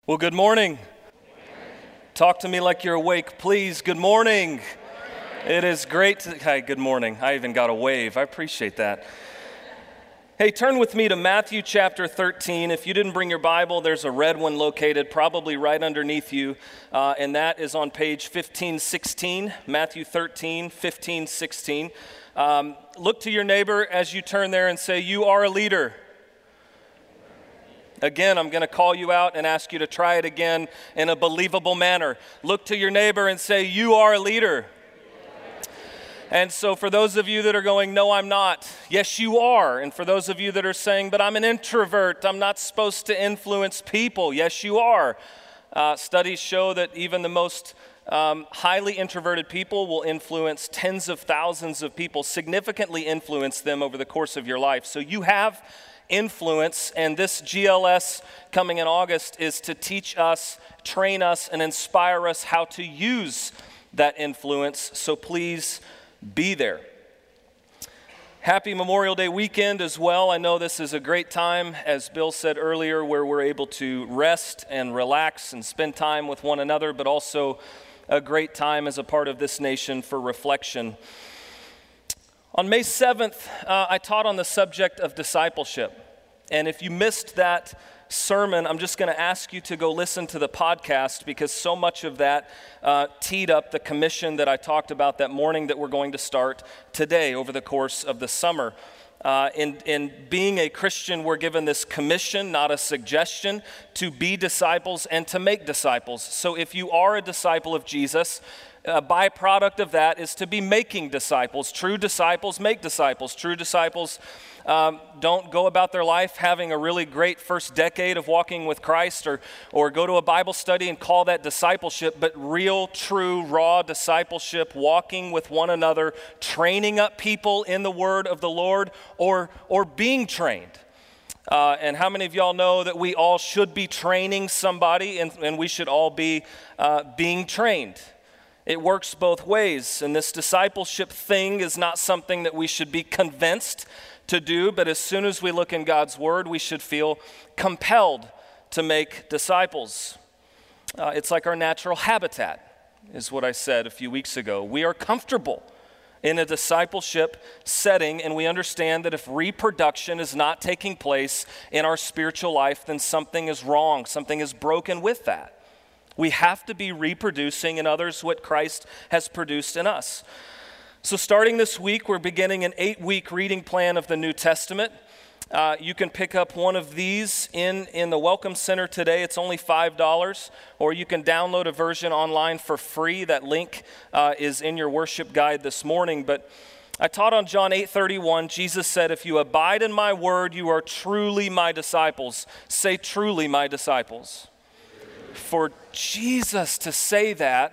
Well, good morning. Talk to me like you're awake, please. Good morning. It is great to, hi, good morning. I even got a wave. I appreciate that. Hey, turn with me to Matthew chapter 13. If you didn't bring your Bible, there's a red one located probably right underneath you, and that is on page 1516, Matthew 13, 1516. Look to your neighbor as you turn there and say, "You are a leader." Again, I'm going to call you out and ask you to try it again in a believable manner. Look to your neighbor and say, "You are a leader." And so for those of you that are going, "No, I'm not," yes, you are. And for those of you that are saying, "But I'm an introvert, I'm not supposed to influence people," yes, you are. Studies show that even the most highly introverted people will influence tens of thousands of people, significantly influence them over the course of your life. So you have influence, and this GLS coming in August is to teach us, train us, and inspire us how to use that influence. So please be there. Happy Memorial Day weekend as well. I know this is a great time, as Bill said earlier, where we're able to rest and relax and spend time with one another, but also a great time as a part of this nation for reflection. On May 7th, I taught on the subject of discipleship. And if you missed that sermon, I'm just going to ask you to go listen to the podcast, because so much of that teed up the commission that I talked about that morning that we're going to start today over the course of the summer. In being a Christian, we're given this commission, not a suggestion, to be disciples and to make disciples. So if you are a disciple of Jesus, a byproduct of that is to be making disciples. True disciples make disciples. True disciples don't go about their life having a really great first decade of walking with Christ or go to a Bible study and call that discipleship, but real, true, raw discipleship, walking with one another, training up people in the word of the Lord, or being trained. And how many of y'all know that we all should be training somebody, and we should all be being trained? It works both ways, and this discipleship thing is not something that we should be convinced to do, but as soon as we look in God's word, we should feel compelled to make disciples. It's like our natural habitat, is what I said a few weeks ago. We are comfortable in a discipleship setting, and we understand that if reproduction is not taking place in our spiritual life, then something is wrong, something is broken with that. We have to be reproducing in others what Christ has produced in us. So starting this week, we're beginning an 8-week reading plan of the New Testament. You can pick up one of these in the Welcome Center today. It's only $5, or you can download a version online for free. That link is in your worship guide this morning. But I taught on John 8:31. Jesus said, "If you abide in my word, you are truly my disciples." Say, "Truly my disciples." For Jesus to say that,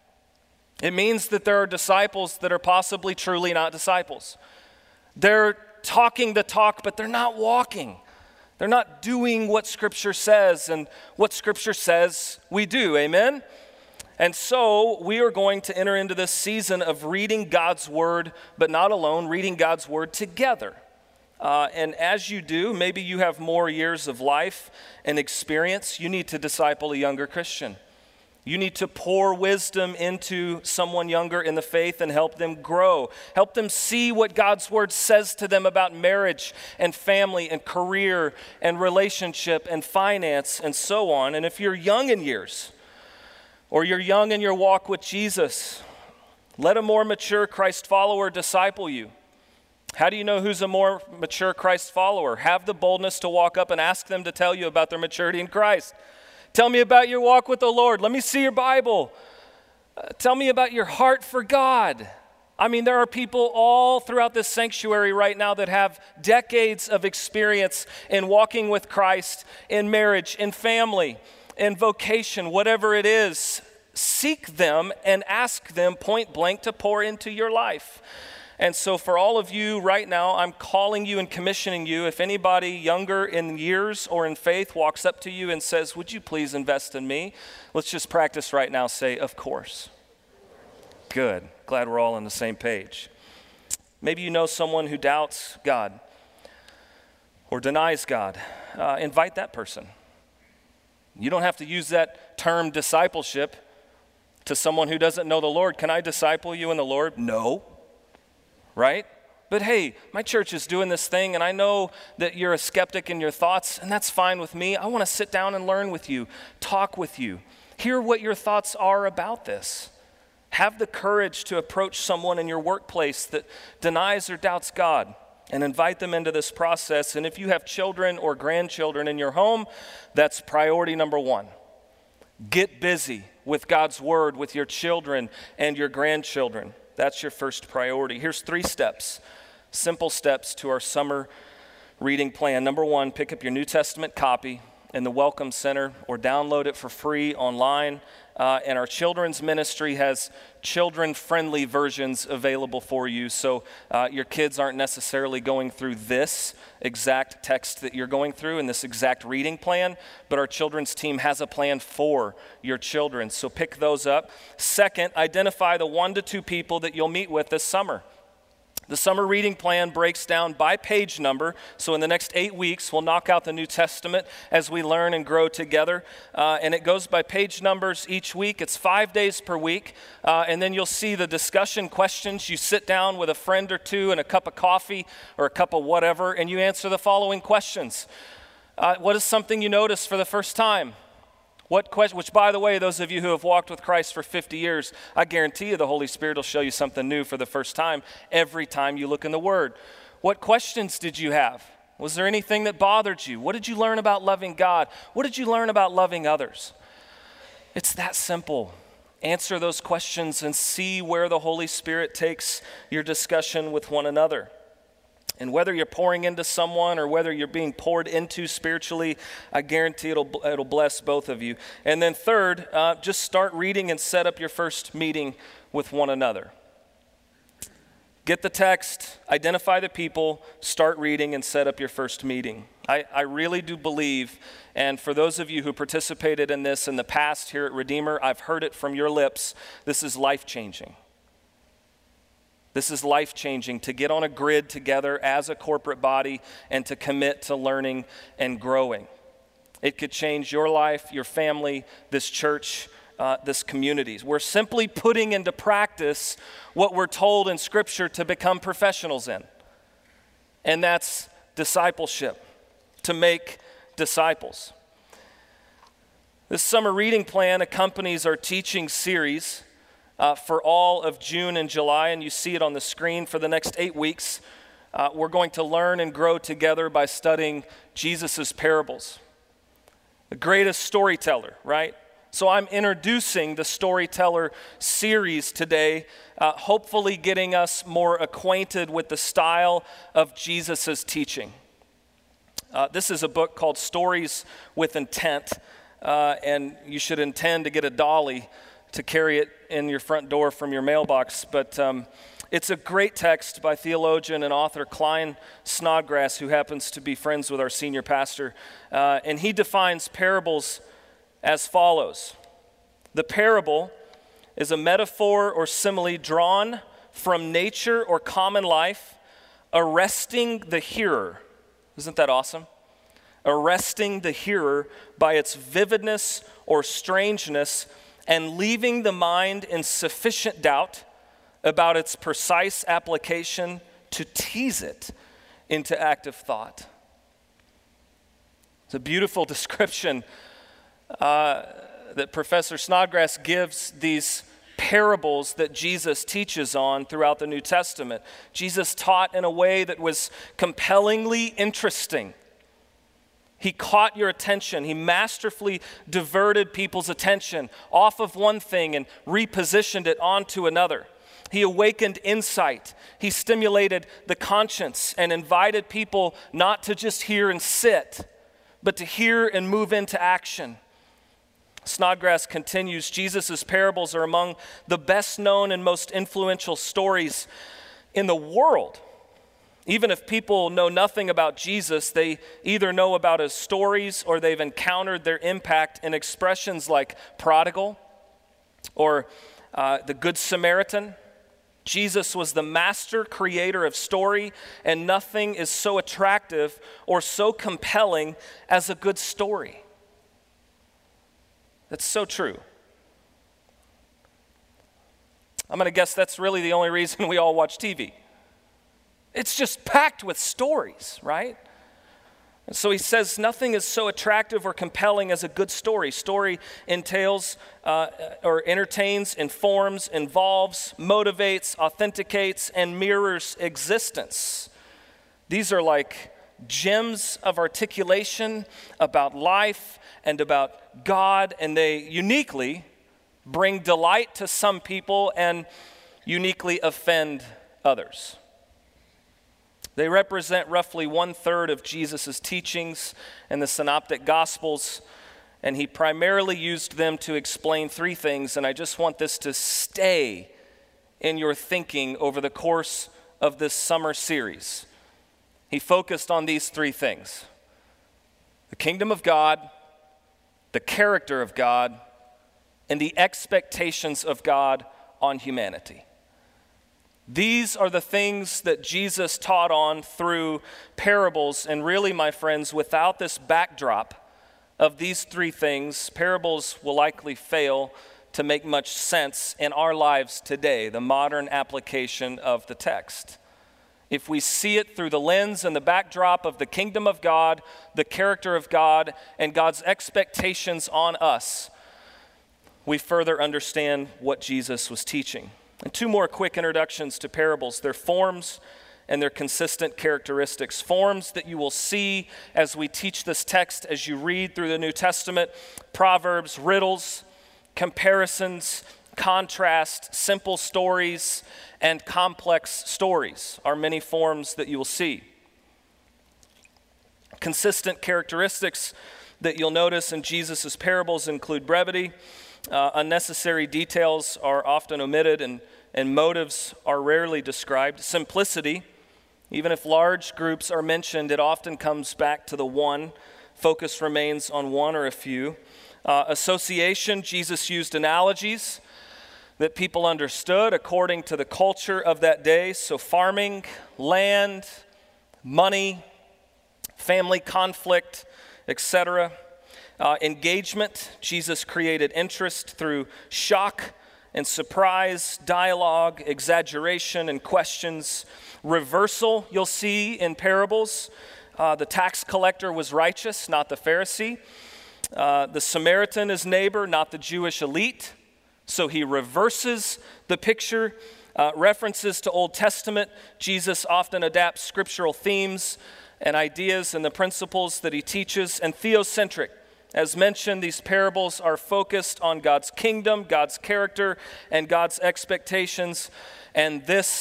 it means that there are disciples that are possibly truly not disciples. They're talking the talk, but they're not walking. They're not doing what Scripture says, and what Scripture says we do, amen? And so we are going to enter into this season of reading God's Word, but not alone, reading God's Word together. And as you do, maybe you have more years of life and experience, you need to disciple a younger Christian. You need to pour wisdom into someone younger in the faith and help them grow. Help them see what God's word says to them about marriage and family and career and relationship and finance and so on. And if you're young in years, or you're young in your walk with Jesus, let a more mature Christ follower disciple you. How do you know who's a more mature Christ follower? Have the boldness to walk up and ask them to tell you about their maturity in Christ. Tell me about your walk with the Lord. Let me see your Bible. Tell me about your heart for God. I mean, there are people all throughout this sanctuary right now that have decades of experience in walking with Christ, in marriage, in family, in vocation, whatever it is. Seek them and ask them point blank to pour into your life. And so for all of you right now, I'm calling you and commissioning you. If anybody younger in years or in faith walks up to you and says, "Would you please invest in me?" Let's just practice right now. Say, "Of course." Good. Glad we're all on the same page. Maybe you know someone who doubts God or denies God. Invite that person. You don't have to use that term discipleship to someone who doesn't know the Lord. Can I disciple you in the Lord? No, right? But hey, my church is doing this thing, and I know that you're a skeptic in your thoughts, and that's fine with me. I want to sit down and learn with you, talk with you, hear what your thoughts are about this. Have the courage to approach someone in your workplace that denies or doubts God and invite them into this process. And if you have children or grandchildren in your home, that's priority number one. Get busy with God's word with your children and your grandchildren. That's your first priority. Here's 3 steps, simple steps to our summer reading plan. Number 1, pick up your New Testament copy in the Welcome Center or download it for free online. And our children's ministry has children-friendly versions available for you, so your kids aren't necessarily going through this exact text that you're going through and this exact reading plan, but our children's team has a plan for your children, so pick those up. Second, identify the 1 to 2 people that you'll meet with this summer. The summer reading plan breaks down by page number, so in the next 8 weeks, we'll knock out the New Testament as we learn and grow together, and it goes by page numbers each week. It's 5 days per week, and then you'll see the discussion questions. You sit down with a friend or two and a cup of coffee or a cup of whatever, and you answer the following questions. What is something you noticed for the first time? Which, by the way, those of you who have walked with Christ for 50 years, I guarantee you the Holy Spirit will show you something new for the first time every time you look in the Word. What questions did you have? Was there anything that bothered you? What did you learn about loving God? What did you learn about loving others? It's that simple. Answer those questions and see where the Holy Spirit takes your discussion with one another. And whether you're pouring into someone or whether you're being poured into spiritually, I guarantee it'll bless both of you. And then third, just start reading and set up your first meeting with one another. Get the text, identify the people, start reading, and set up your first meeting. I really do believe, and for those of you who participated in this in the past here at Redeemer, I've heard it from your lips, this is life-changing. This is life-changing to get on a grid together as a corporate body and to commit to learning and growing. It could change your life, your family, this church, this community. We're simply putting into practice what we're told in Scripture to become professionals in. And that's discipleship, to make disciples. This summer reading plan accompanies our teaching series for all of June and July, and you see it on the screen for the next 8 weeks. We're going to learn and grow together by studying Jesus' parables. The greatest storyteller, right? So I'm introducing the storyteller series today, hopefully getting us more acquainted with the style of Jesus' teaching. This is a book called Stories with Intent, and you should intend to get a dolly to carry it in your front door from your mailbox. But it's a great text by theologian and author Klyne Snodgrass, who happens to be friends with our senior pastor. And he defines parables as follows. The parable is a metaphor or simile drawn from nature or common life, arresting the hearer. Isn't that awesome? Arresting the hearer by its vividness or strangeness and leaving the mind in sufficient doubt about its precise application to tease it into active thought. It's a beautiful description that Professor Snodgrass gives these parables that Jesus teaches on throughout the New Testament. Jesus taught in a way that was compellingly interesting. He caught your attention. He masterfully diverted people's attention off of one thing and repositioned it onto another. He awakened insight. He stimulated the conscience and invited people not to just hear and sit, but to hear and move into action. Snodgrass continues, Jesus' parables are among the best known and most influential stories in the world. Even if people know nothing about Jesus, they either know about his stories or they've encountered their impact in expressions like prodigal or the Good Samaritan. Jesus was the master creator of story, and nothing is so attractive or so compelling as a good story. That's so true. I'm going to guess that's really the only reason we all watch TV. It's just packed with stories, right? And so he says nothing is so attractive or compelling as a good story. Story entails or entertains, informs, involves, motivates, authenticates, and mirrors existence. These are like gems of articulation about life and about God, and they uniquely bring delight to some people and uniquely offend others. They represent roughly 1/3 of Jesus' teachings in the Synoptic Gospels, and he primarily used them to explain three things, and I just want this to stay in your thinking over the course of this summer series. He focused on these three things: the kingdom of God, the character of God, and the expectations of God on humanity. These are the things that Jesus taught on through parables, and really, my friends, without this backdrop of these three things, parables will likely fail to make much sense in our lives today, the modern application of the text. If we see it through the lens and the backdrop of the kingdom of God, the character of God, and God's expectations on us, we further understand what Jesus was teaching. And two more quick introductions to parables: their forms and their consistent characteristics. Forms that you will see as we teach this text, as you read through the New Testament: proverbs, riddles, comparisons, contrast, simple stories, and complex stories are many forms that you will see. Consistent characteristics that you'll notice in Jesus' parables include brevity. Unnecessary details are often omitted, and motives are rarely described. Simplicity, even if large groups are mentioned, it often comes back to the one. Focus remains on one or a few. Association, Jesus used analogies that people understood according to the culture of that day. So farming, land, money, family conflict, etc. Engagement, Jesus created interest through shock and surprise, dialogue, exaggeration, and questions. Reversal, you'll see in parables. The tax collector was righteous, not the Pharisee. The Samaritan is neighbor, not the Jewish elite. So he reverses the picture. References to Old Testament, Jesus often adapts scriptural themes and ideas and the principles that he teaches. And theocentric. As mentioned, these parables are focused on God's kingdom, God's character, and God's expectations. And this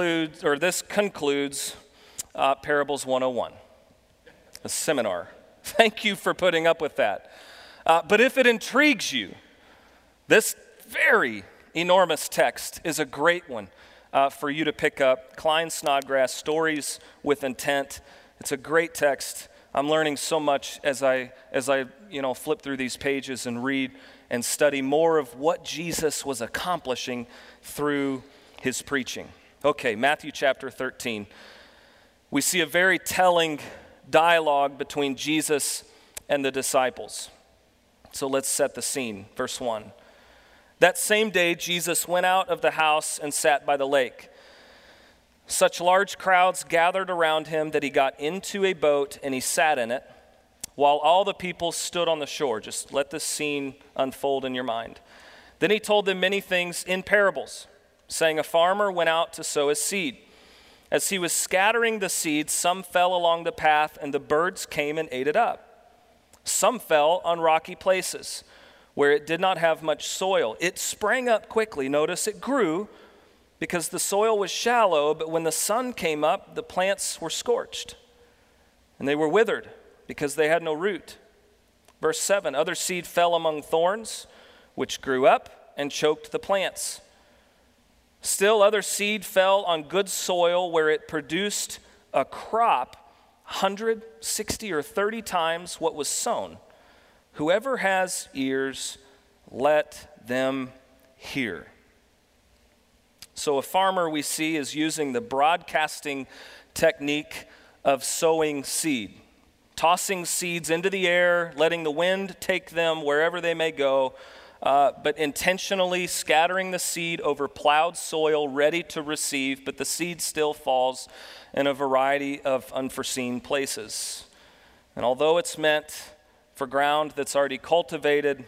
concludes Parables 101, a seminar. Thank you for putting up with that. But if it intrigues you, this very enormous text is a great one for you to pick up. Klyne Snodgrass, Stories with Intent. It's a great text. I'm learning so much as I flip through these pages and read and study more of what Jesus was accomplishing through his preaching. Okay, Matthew chapter 13. We see a very telling dialogue between Jesus and the disciples. So let's set the scene. Verse 1. That same day, Jesus went out of the house and sat by the lake. Such large crowds gathered around him that he got into a boat and he sat in it, while all the people stood on the shore. Just let this scene unfold in your mind. Then he told them many things in parables, saying, a farmer went out to sow his seed. As he was scattering the seed, some fell along the path, and the birds came and ate it up. Some fell on rocky places, where it did not have much soil. It sprang up quickly. Notice it grew, because the soil was shallow, but when the sun came up, the plants were scorched, and they were withered because they had no root. Verse 7, other seed fell among thorns, which grew up and choked the plants. Still other seed fell on good soil where it produced a crop 100, 60, or 30 times what was sown. Whoever has ears, let them hear. So a farmer, we see, is using the broadcasting technique of sowing seed. tossing seeds into the air, letting the wind take them wherever they may go, but intentionally scattering the seed over plowed soil ready to receive, but the seed still falls in a variety of unforeseen places. And although it's meant for ground that's already cultivated,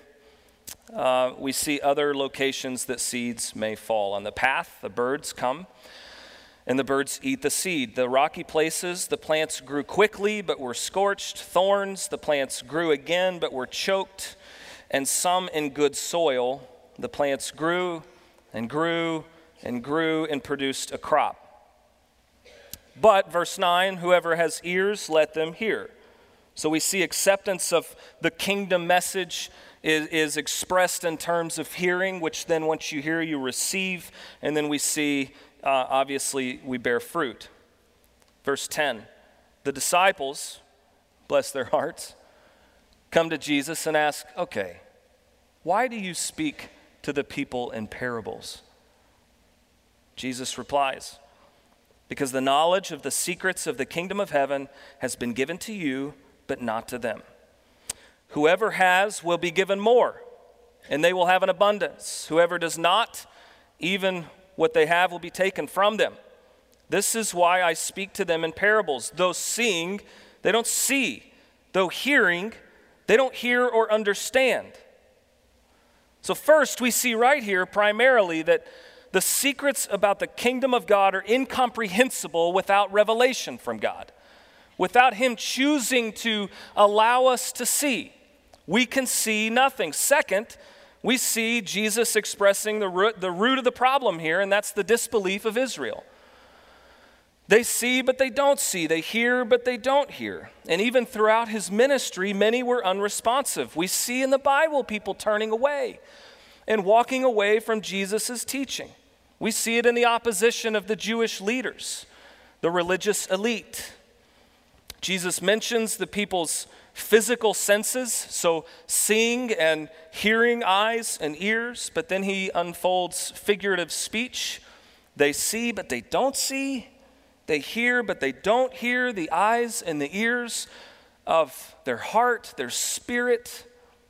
we see other locations that seeds may fall. On the path, the birds come, and the birds eat the seed. The rocky places, the plants grew quickly, but were scorched. Thorns, the plants grew again, but were choked. And some in good soil, the plants grew and grew and grew and produced a crop. But, verse 9, whoever has ears, let them hear. So we see acceptance of the kingdom message is expressed in terms of hearing, which then once you hear, you receive. And then we see, obviously, we bear fruit. Verse 10, the disciples, bless their hearts, come to Jesus and ask, okay, why do you speak to the people in parables? Jesus replies, because the knowledge of the secrets of the kingdom of heaven has been given to you, but not to them. Whoever has will be given more, and they will have an abundance. Whoever does not, even what they have will be taken from them. This is why I speak to them in parables. Though seeing, they don't see. Though hearing, they don't hear or understand. So first, we see right here primarily that the secrets about the kingdom of God are incomprehensible without revelation from God. Without him choosing to allow us to see, we can see nothing. Second, we see Jesus expressing the root of the problem here, and that's the disbelief of Israel. They see, but they don't see. They hear, but they don't hear. And even throughout his ministry, many were unresponsive. We see in the Bible people turning away and walking away from Jesus' teaching. We see it in the opposition of the Jewish leaders, the religious elite. Jesus mentions the people's physical senses, so seeing and hearing eyes and ears, but then he unfolds figurative speech. They see, but they don't see. They hear, but they don't hear. The eyes and the ears of their heart, their spirit,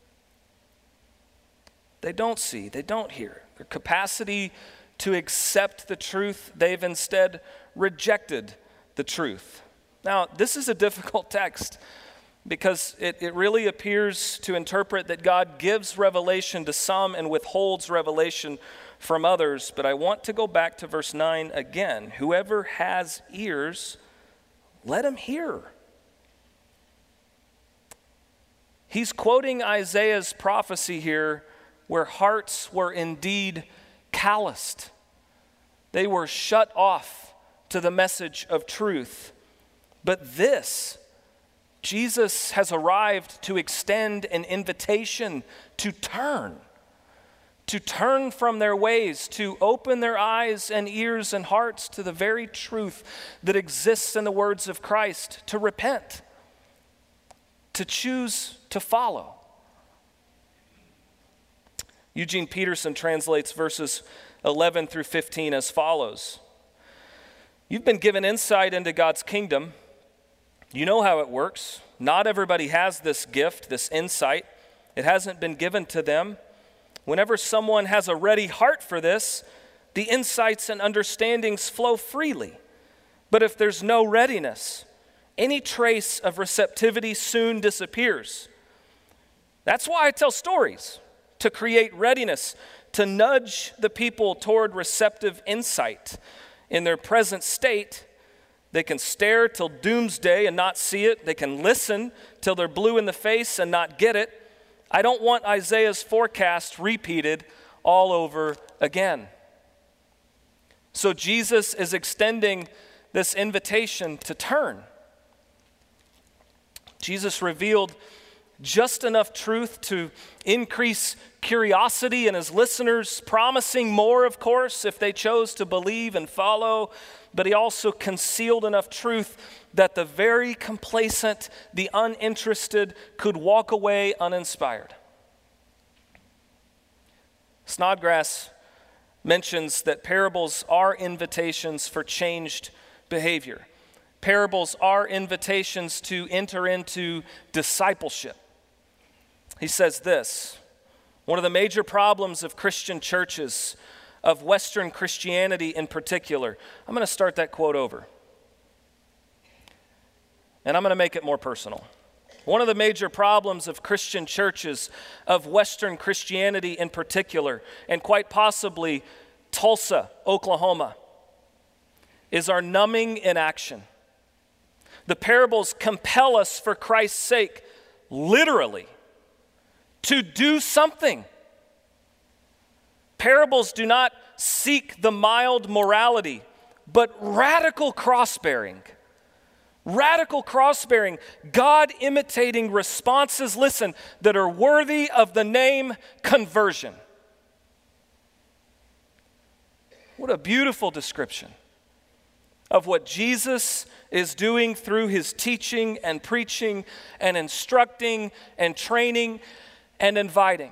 they don't see, they don't hear. Their capacity to accept the truth, they've instead rejected the truth. Now, this is a difficult text because it really appears to interpret that God gives revelation to some and withholds revelation from others. But I want to go back to verse 9 again. Whoever has ears, let him hear. He's quoting Isaiah's prophecy here where hearts were indeed calloused. They were shut off to the message of truth. But this, Jesus has arrived to extend an invitation to turn from their ways, to open their eyes and ears and hearts to the very truth that exists in the words of Christ, to repent, to choose to follow. Eugene Peterson translates verses 11 through 15 as follows. You've been given insight into God's kingdom. You know how it works. Not everybody has this gift, this insight. It hasn't been given to them. Whenever someone has a ready heart for this, the insights and understandings flow freely. But if there's no readiness, any trace of receptivity soon disappears. That's why I tell stories, to create readiness, to nudge the people toward receptive insight. In their present state, they can stare till doomsday and not see it. They can listen till they're blue in the face and not get it. I don't want Isaiah's forecast repeated all over again. So Jesus is extending this invitation to turn. Jesus revealed just enough truth to increase curiosity in his listeners, promising more, of course, if they chose to believe and follow. But he also concealed enough truth that the very complacent, the uninterested, could walk away uninspired. Snodgrass mentions that parables are invitations for changed behavior. parables are invitations to enter into discipleship. He says this: one of the major problems of Christian churches, of Western Christianity in particular. I'm going to start that quote over, and I'm going to make it more personal. One of the major problems of Christian churches, of Western Christianity in particular, and quite possibly Tulsa, Oklahoma, is our numbing inaction. The parables compel us, for Christ's sake, literally, to do something. Parables do not seek the mild morality, but radical cross-bearing. Radical cross-bearing, God-imitating responses, listen, that are worthy of the name conversion. What a beautiful description of what Jesus is doing through his teaching and preaching and instructing and training and inviting.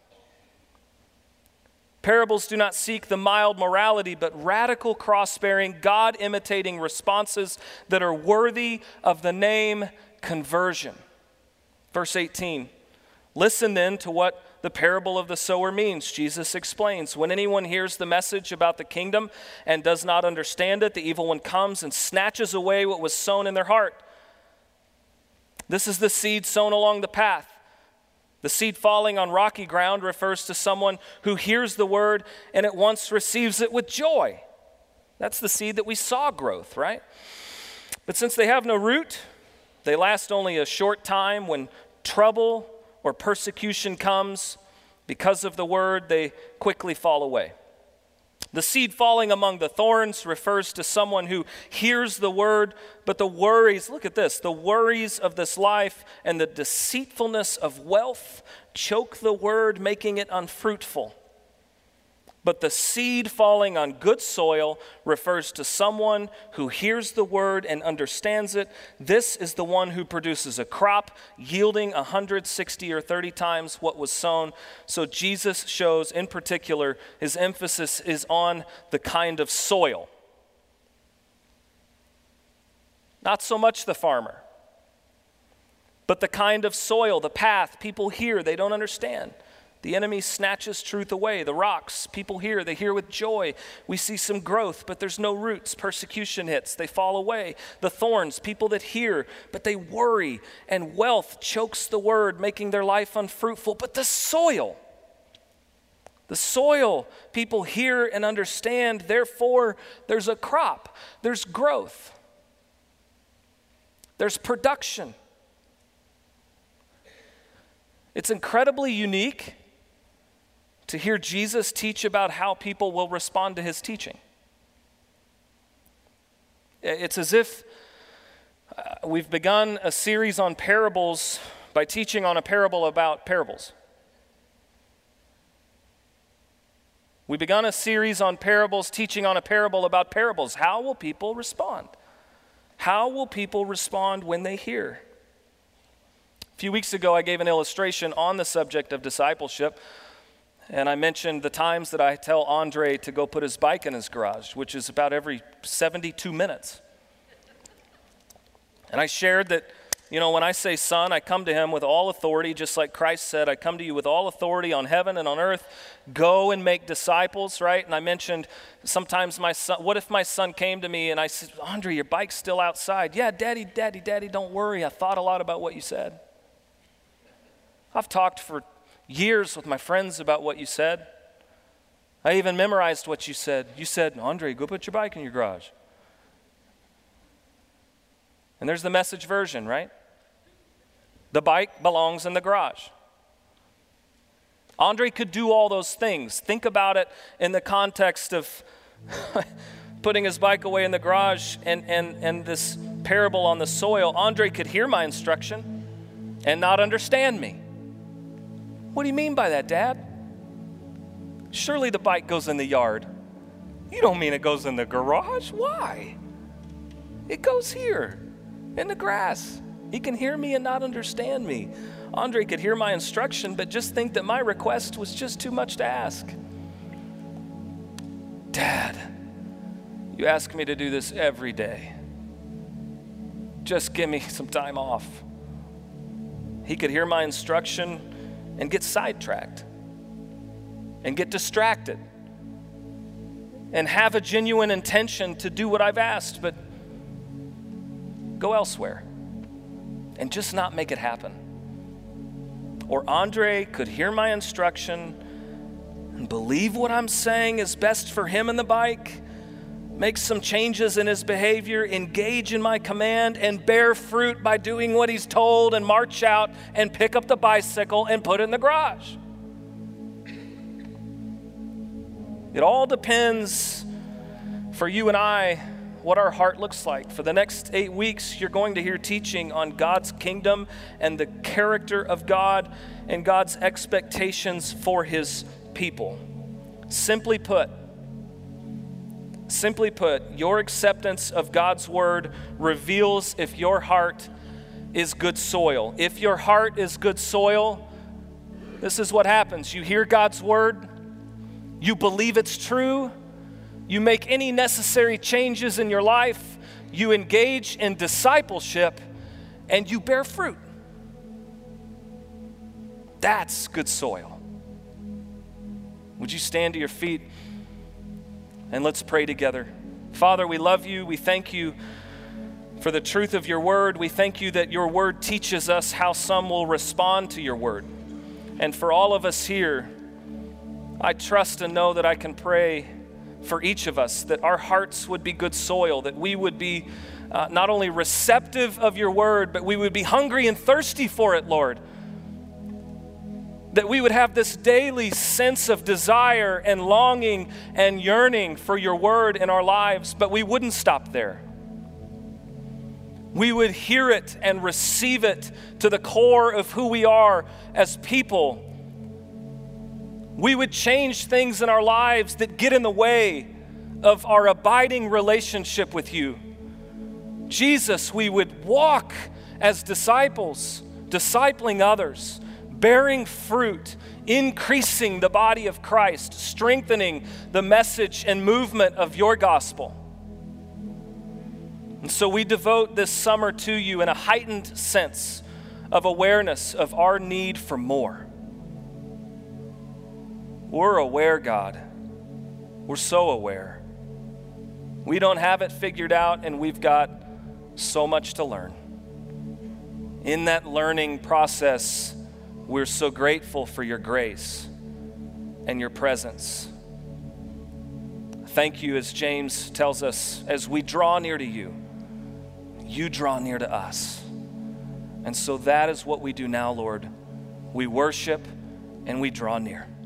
Parables do not seek the mild morality, but radical cross-bearing, God-imitating responses that are worthy of the name conversion. Verse 18, listen then to what the parable of the sower means. Jesus explains, when anyone hears the message about the kingdom and does not understand it, the evil one comes and snatches away what was sown in their heart. This is the seed sown along the path. The seed falling on rocky ground refers to someone who hears the word and at once receives it with joy. That's the seed that we saw growth, right? But since they have no root, they last only a short time. When trouble or persecution comes because of the word, they quickly fall away. The seed falling among the thorns refers to someone who hears the word, but the worries, look at this, the worries of this life and the deceitfulness of wealth choke the word, making it unfruitful. But the seed falling on good soil refers to someone who hears the word and understands it. This is the one who produces a crop yielding 160 or 30 times what was sown. So Jesus shows, in particular, his emphasis is on the kind of soil. Not so much the farmer, but the kind of soil, the path. People hear, they don't understand. The enemy snatches truth away. The rocks, people hear, they hear with joy. We see some growth, but there's no roots. Persecution hits, they fall away. The thorns, people that hear, but they worry. And wealth chokes the word, making their life unfruitful. But the soil, people hear and understand. Therefore, there's a crop, there's growth, there's production. It's incredibly unique to hear Jesus teach about how people will respond to his teaching. It's as if we've begun a series on parables by teaching on a parable about parables. We begun a series on parables, teaching on a parable about parables. How will people respond? How will people respond when they hear? A few weeks ago, I gave an illustration on the subject of discipleship. And I mentioned the times that I tell Andre to go put his bike in his garage, which is about every 72 minutes. And I shared that, when I say son, I come to him with all authority, just like Christ said, I come to you with all authority on heaven and on earth. Go and make disciples, right? And I mentioned sometimes my son, what if my son came to me and I said, Andre, your bike's still outside. Yeah, daddy, don't worry. I thought a lot about what you said. I've talked for years with my friends about what you said. I even memorized what you said. You said, Andre, go put your bike in your garage. And there's the Message version, right? The bike belongs in the garage. Andre could do all those things. Think about it in the context of putting his bike away in the garage and this parable on the soil. Andre could hear my instruction and not understand me. What do you mean by that, Dad? Surely the bike goes in the yard. You don't mean it goes in the garage? Why? It goes here, in the grass. He can hear me and not understand me. Andre could hear my instruction, but just think that my request was just too much to ask. Dad, you ask me to do this every day. just give me some time off. He could hear my instruction and get sidetracked and get distracted and have a genuine intention to do what I've asked, but go elsewhere and just not make it happen. Or Andre could hear my instruction and believe what I'm saying is best for him and the bike, make some changes in his behavior, engage in my command, and bear fruit by doing what he's told, and march out and pick up the bicycle and put it in the garage. It all depends for you and I what our heart looks like. For the next 8 weeks, you're going to hear teaching on God's kingdom and the character of God and God's expectations for his people. Simply put, your acceptance of God's word reveals if your heart is good soil. If your heart is good soil, this is what happens. You hear God's word, you believe it's true, you make any necessary changes in your life, you engage in discipleship, and you bear fruit. That's good soil. Would you stand to your feet and let's pray together. Father, we love you. We thank you for the truth of your word. We thank you that your word teaches us how some will respond to your word. And for all of us here, I trust and know that I can pray for each of us, that our hearts would be good soil, that we would be not only receptive of your word, but we would be hungry and thirsty for it, Lord. That we would have this daily sense of desire and longing and yearning for your word in our lives, but we wouldn't stop there. We would hear it and receive it to the core of who we are as people. We would change things in our lives that get in the way of our abiding relationship with you. Jesus, we would walk as disciples, discipling others, bearing fruit, increasing the body of Christ, strengthening the message and movement of your gospel. And so we devote this summer to you in a heightened sense of awareness of our need for more. We're aware, God. We're so aware. We don't have it figured out, and we've got so much to learn. In that learning process, we're so grateful for your grace and your presence. Thank you, as James tells us, as we draw near to you, you draw near to us. And so that is what we do now, Lord. We worship and we draw near.